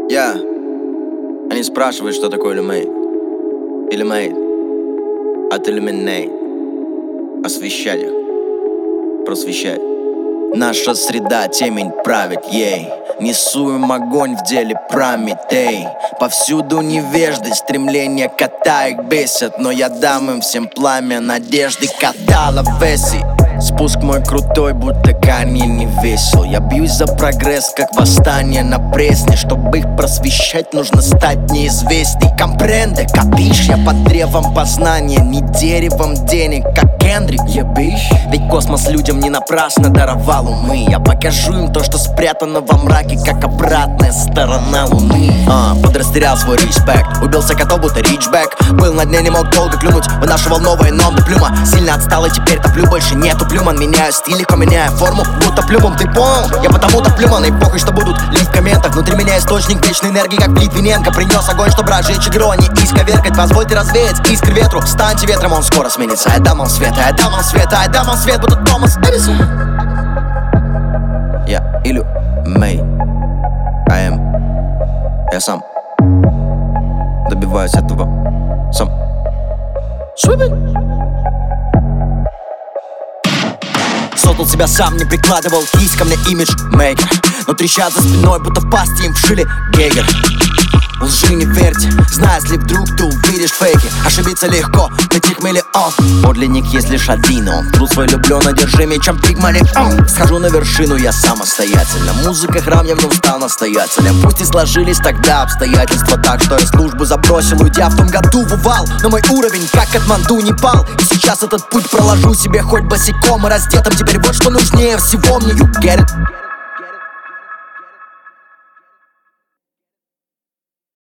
Я. Они спрашивают, что такое Illuminate. Illuminate. От Illuminate. Освещать их. Просвещать. Наша среда темень правит ей. Несу им огонь в деле Прометей. Повсюду невежды, стремления кота их бесят. Но я дам им всем пламя надежды катала Веси. Спуск мой крутой, будто камень не весел. Я бьюсь за прогресс, как восстание на Пресне. Чтобы их просвещать, нужно стать неизвестней. Компренде, капиш, я под древом познания, не деревом денег, как Кендрик, ебишь. Ведь космос людям не напрасно даровал умы. Я покажу им то, что спрятано во мраке, как обратная сторона луны. Подрастерял свой респект, убился котов, будто ричбэк. Был на дне, не мог долго клюнуть, вынашивал новое, но плюма. Сильно отстал и теперь топлю, больше нету плюман. Меняю стиль, легко меняю форму, будто плюмом, ты понял? Я потому-то плюман, и похуй, что будут лить в комментах. Внутри меня источник вечной энергии, как Литвиненко. Принес огонь, чтобы разжечь игру, а не исковеркать. Позвольте развеять искры ветру, станьте ветром, он скоро сменится. Я дам вам свет, я дам вам свет, я дам вам свет, будто Томас Эдисон. Я Illuminate. Я сам добиваюсь этого сам. Создал себя сам, не прикладывал кисть ко мне имидж мейкер. Но трещат за спиной, будто в пасти им вшили Гейгер. Лжи не верьте, зная, если вдруг ты увидишь фейки. Ошибиться легко, таких миллион. Подлинник есть лишь один, он труд свой люблю, надержи мечом пигмалик. Схожу на вершину, я самостоятельно. Музыка храм, я в нем стал настоятелем. Пусть и сложились тогда обстоятельства так, что я службу забросил, уйдя в том году в увал. Но мой уровень, как Катманду, не пал. И сейчас этот путь проложу себе хоть босиком и раздетым. Теперь вот что нужнее всего мне, you get it?